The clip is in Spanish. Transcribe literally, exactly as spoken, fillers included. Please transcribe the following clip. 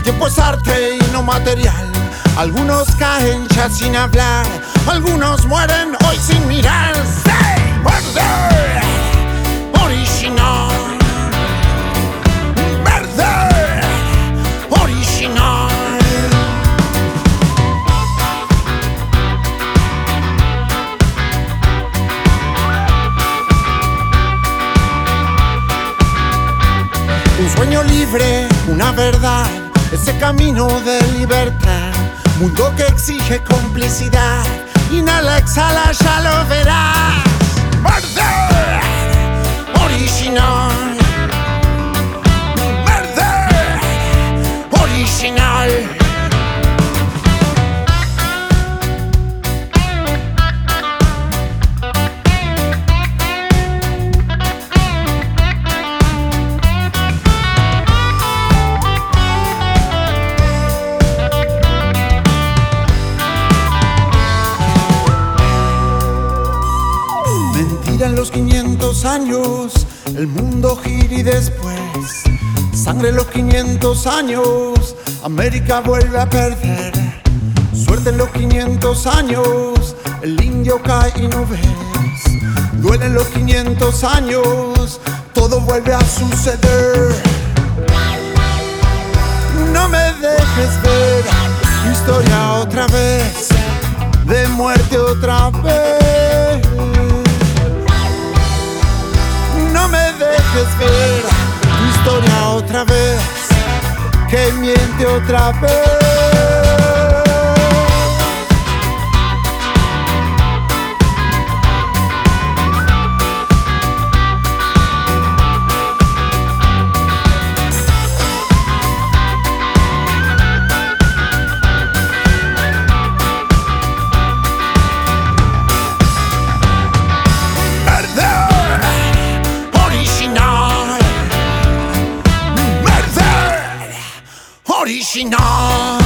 tiempo es arte y no material. Algunos caen ya sin hablar, algunos mueren hoy sin mirar. ¡Say! ¡Verde! Original. ¡Verde! Original. Un sueño libre, una verdad, ese camino de libertad. Mundo que exige complicidad. Inhala, exhala, ya lo verás. Verde, original. Verde, original. Mentiran los quinientos años, el mundo gira y después sangre los quinientos años, América vuelve a perder. Suerte en los quinientos años, el indio cae y no ves. Duelen los quinientos años, todo vuelve a suceder. No me dejes ver tu historia otra vez, de muerte otra vez. No me dejes ver tu historia otra vez, que miente otra vez. Original.